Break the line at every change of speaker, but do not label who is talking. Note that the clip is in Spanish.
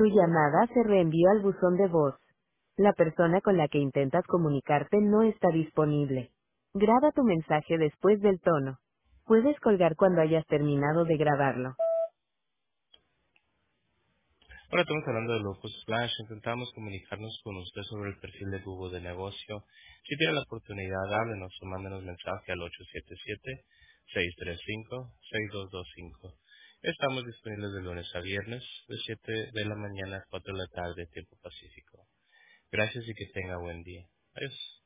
Tu llamada se reenvió al buzón de voz. La persona con la que intentas comunicarte no está disponible. Graba tu mensaje después del tono. Puedes colgar cuando hayas terminado de grabarlo.
Ahora estamos hablando de Locus Splash. Intentamos comunicarnos con usted sobre el perfil de Google de negocio. Si tiene la oportunidad, háblenos o mándenos mensaje al 877-635-6225. Estamos disponibles de lunes a viernes, de 7 de la mañana a 4 de la tarde, tiempo pacífico. Gracias y que tenga buen día. Adiós.